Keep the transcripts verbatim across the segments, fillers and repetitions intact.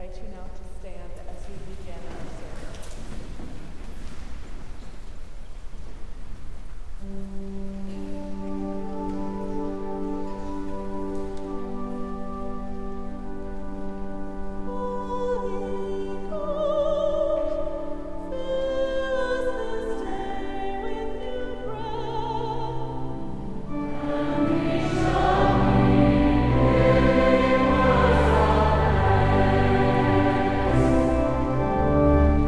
invite you now to stand as we begin our service. Thank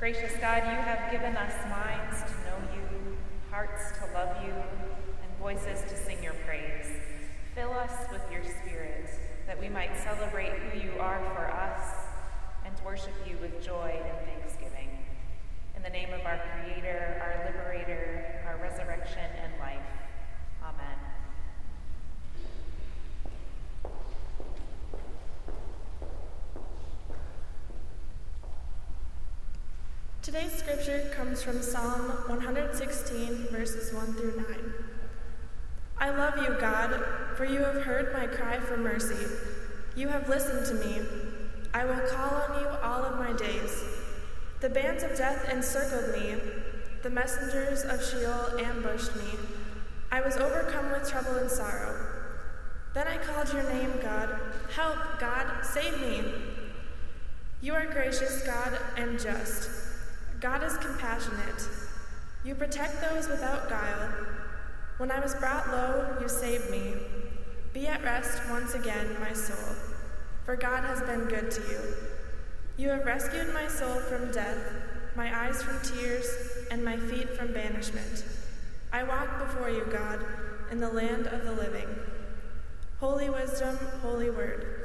Gracious God, you have given us minds to know you, hearts to love you, and voices to sing your praise. Fill us with your Spirit, that we might celebrate who you are for us and worship you with joy and thanksgiving. In the name of our Creator, our Liberator, our resurrection and life. Amen. Today's scripture comes from Psalm one sixteen, verses one through nine. I love you, God, for you have heard my cry for mercy. You have listened to me. I will call on you all of my days. The bands of death encircled me. The messengers of Sheol ambushed me. I was overcome with trouble and sorrow. Then I called your name, God. Help, God, save me. You are gracious, God, and just. God is compassionate. You protect those without guile. When I was brought low, you saved me. Be at rest once again, my soul, for God has been good to you. You have rescued my soul from death, my eyes from tears, and my feet from banishment. I walk before you, God, in the land of the living. Holy wisdom, holy word.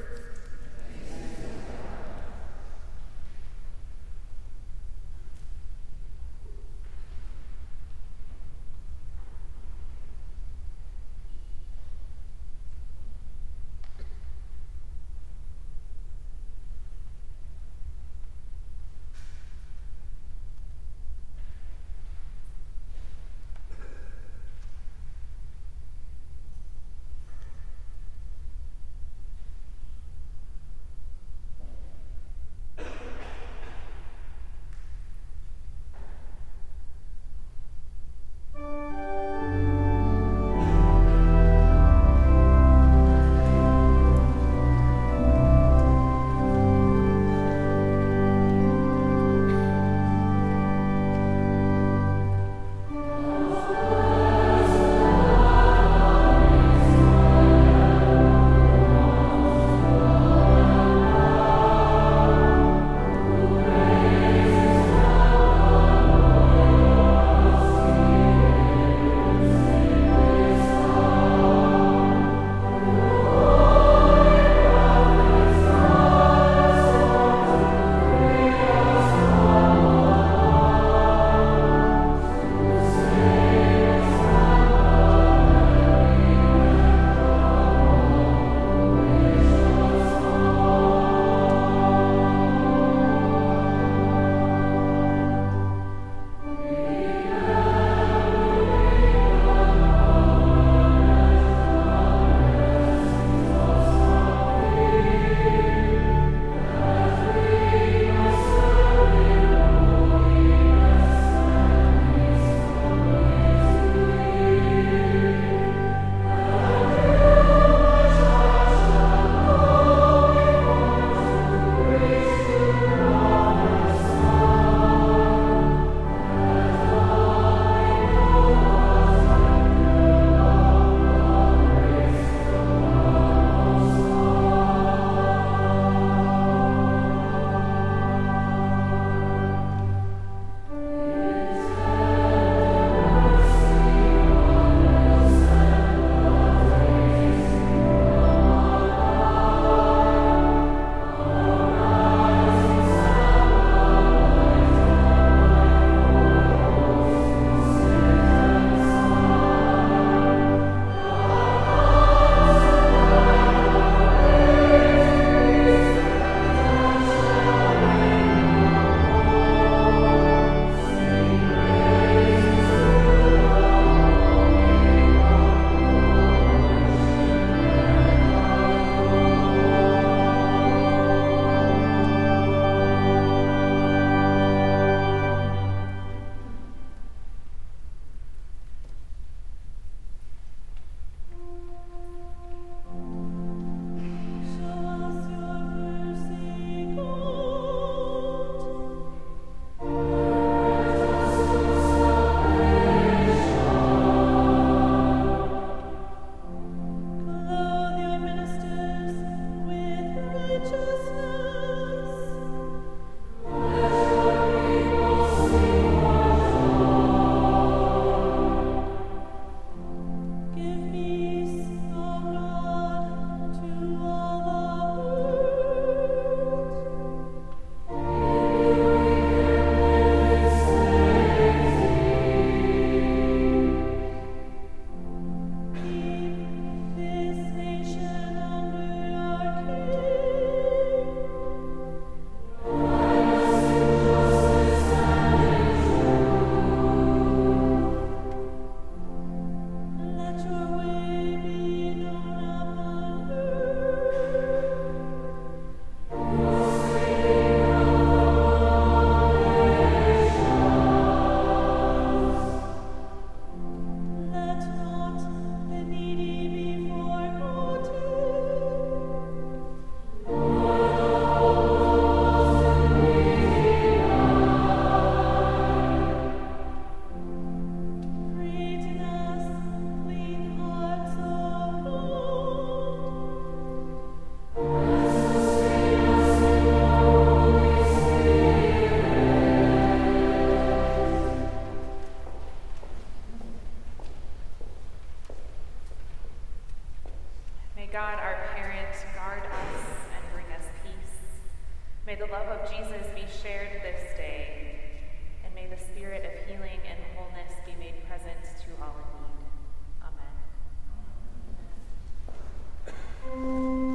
May the love of Jesus be shared this day, and may the spirit of healing and wholeness be made present to all in need. Amen.